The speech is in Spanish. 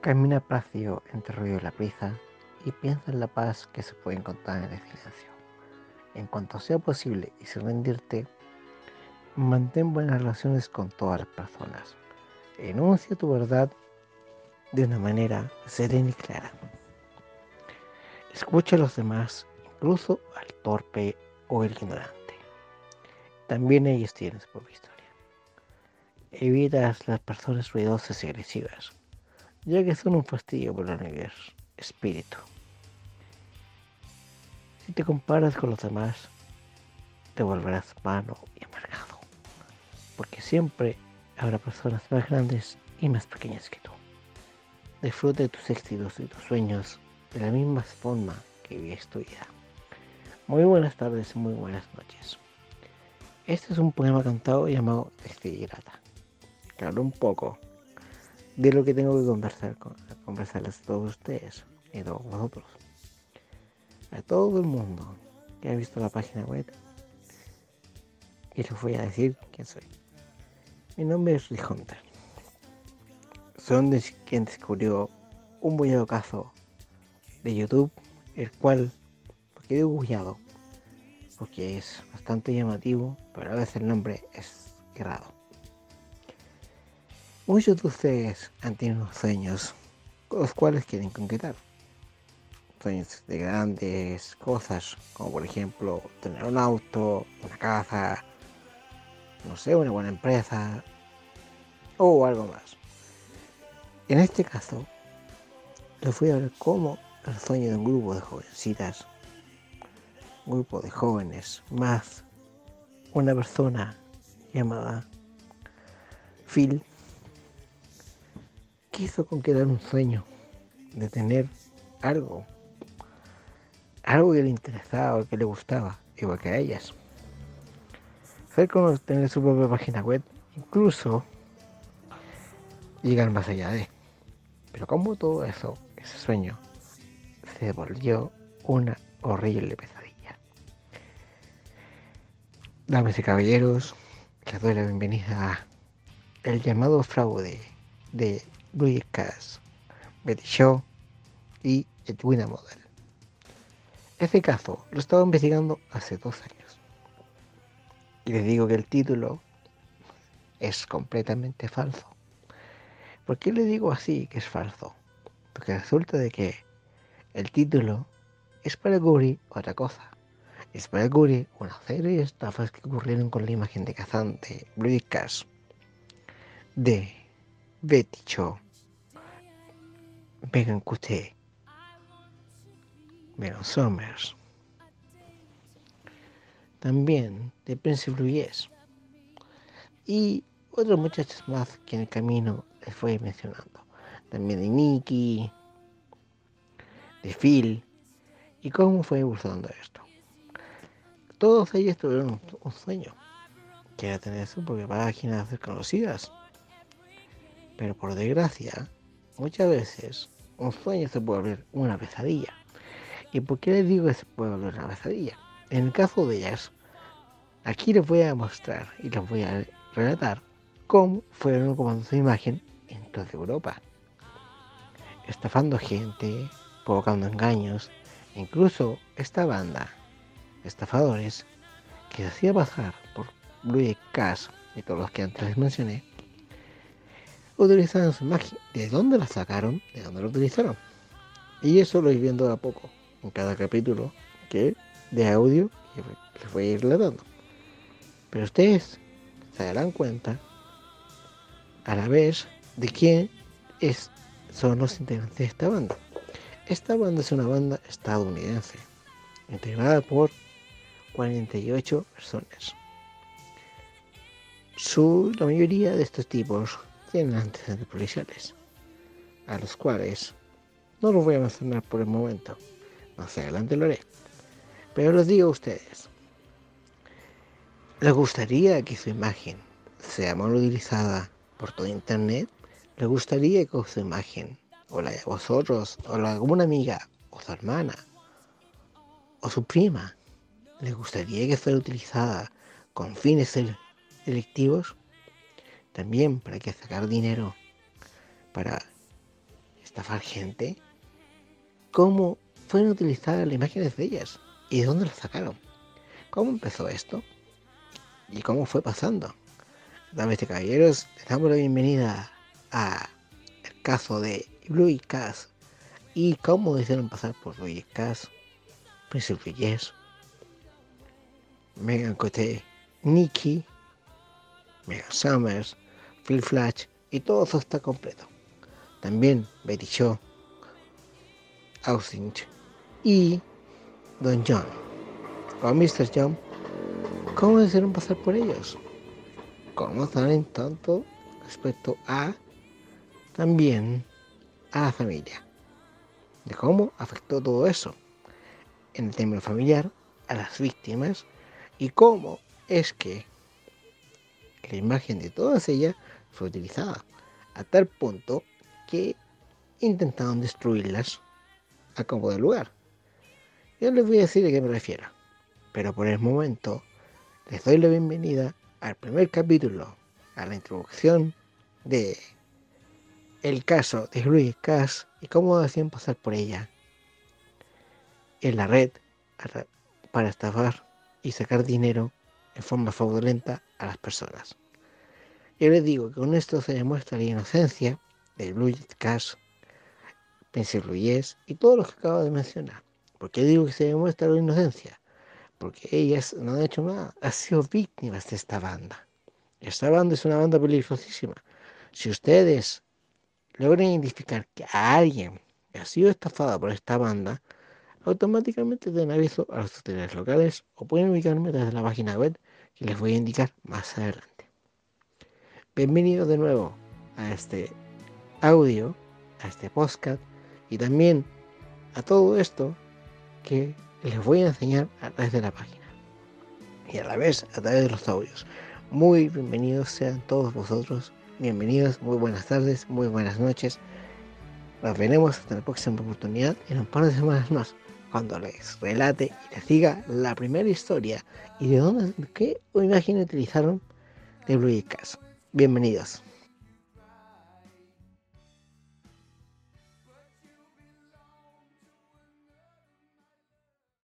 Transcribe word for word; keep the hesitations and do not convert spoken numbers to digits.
Camina plácido entre el ruido y la prisa y piensa en la paz que se puede encontrar en el silencio. En cuanto sea posible y sin rendirte, mantén buenas relaciones con todas las personas. Enuncia tu verdad de una manera serena y clara. Escucha a los demás, incluso al torpe o el ignorante. También ellos tienen su propia historia. Evitas las personas ruidosas y agresivas, ya que son un fastidio para el espíritu. Si te comparas con los demás, te volverás vano y amargado, porque siempre habrá personas más grandes y más pequeñas que tú. Disfruta de tus éxitos y tus sueños de la misma forma que vives tu vida. Muy buenas tardes y muy buenas noches. Este es un poema cantado llamado Despedida, que habla un poco de lo que tengo que conversar con, conversarles a todos ustedes y a todos vosotros. A todo el mundo que ha visto la página web, y les voy a decir quién soy. Mi nombre es Rick Hunter. Soy quien descubrió un bullado caso de YouTube, el cual, porque digo bullado, porque es bastante llamativo, pero a veces el nombre es errado. Muchos de ustedes han tenido unos sueños con los cuales quieren concretar. Sueños de grandes cosas, como por ejemplo tener un auto, una casa, no sé, una buena empresa o algo más. En este caso, les voy a hablar cómo el sueño de un grupo de jovencitas, un grupo de jóvenes, más una persona llamada Phil, quiso concretar un sueño de tener algo, algo que le interesaba, que le gustaba, igual que a ellas. Fue como tener su propia página web, incluso llegar más allá de. Pero como todo eso, ese sueño, se volvió una horrible pesadilla. Damas y caballeros, les doy la bienvenida a El llamado fraude de Louis Cass, Betty Shaw y Edwina Model. Este caso lo estaba investigando hace dos años. Y les digo que el título es completamente falso. ¿Por qué le digo así que es falso? Porque resulta de que el título es para cubrir otra cosa. Es para cubrir una serie de estafas que ocurrieron con la imagen de cazante Louis Cass, de Betty Shaw, Megan Couté, Megan Somers, también de Prince Louis y otros muchachos más que en el camino les fui mencionando. También de Nicky, de Phil, y cómo fue evolucionando esto. Todos ellos tuvieron un, un sueño, que era tener su propia página, hacer conocidas. Pero por desgracia, muchas veces un sueño se puede volver una pesadilla. ¿Y por qué les digo que se puede volver una pesadilla? En el caso de ellas, aquí les voy a mostrar y les voy a relatar cómo fueron ocupando su imagen en toda Europa, estafando gente, provocando engaños. Incluso esta banda de estafadores que se hacía pasar por Louis Cass y todos los que antes les mencioné, utilizaban su imagen. ¿De dónde la sacaron? ¿De dónde la utilizaron? Y eso lo voy viendo de a poco en cada capítulo que de audio les voy a ir relatando. Pero ustedes se darán cuenta a la vez de quién es, son los integrantes de esta banda. Esta banda es una banda estadounidense, integrada por cuarenta y ocho personas. Su, la mayoría de estos tipos tienen antecedentes policiales, a los cuales no los voy a mencionar por el momento, más adelante lo haré. Pero les digo a ustedes, ¿les gustaría que su imagen sea mal utilizada por todo internet? ¿Les gustaría que su imagen, o la de vosotros, o la de alguna amiga, o su hermana, o su prima, les gustaría que fuera utilizada con fines delictivos? También para que sacar dinero para estafar gente, cómo fueron utilizadas las imágenes de ellas y de dónde las sacaron, cómo empezó esto y cómo fue pasando. Damas y caballeros, les damos la bienvenida a el caso de Louis Cass y cómo hicieron pasar por Louis Cass, Príncipe Yes, Megan Coté, Nikki, Megan Summers, Phil Flash, y todo eso está completo. También Betty Shaw, Austin y Don John, o mister John, cómo hicieron pasar por ellos, cómo saben tanto respecto a también a la familia, de cómo afectó todo eso en el término familiar a las víctimas y cómo es que la imagen de todas ellas fue utilizada a tal punto que intentaron destruirlas a como de lugar. Yo les voy a decir a qué me refiero, pero por el momento les doy la bienvenida al primer capítulo, a la introducción de el caso de Louis Cass y cómo hacían pasar por ella en la red para estafar y sacar dinero en forma fraudulenta a las personas. Yo les digo que con esto se demuestra la inocencia de Louis Cass, Príncipe Louis y todos los que acabo de mencionar. ¿Por qué digo que se demuestra la inocencia? Porque ellas no han hecho nada, han sido víctimas de esta banda. Esta banda es una banda peligrosísima. Si ustedes logran identificar que a alguien ha sido estafado por esta banda, automáticamente den aviso a las autoridades locales o pueden ubicarme desde la página web que les voy a indicar más adelante. Bienvenidos de nuevo a este audio, a este podcast y también a todo esto que les voy a enseñar a través de la página y a la vez a través de los audios. Muy bienvenidos sean todos vosotros, bienvenidos, muy buenas tardes, muy buenas noches. Nos veremos hasta la próxima oportunidad en un par de semanas más, cuando les relate y les diga la primera historia y de dónde, qué imagen utilizaron de Louis Cass. Bienvenidos.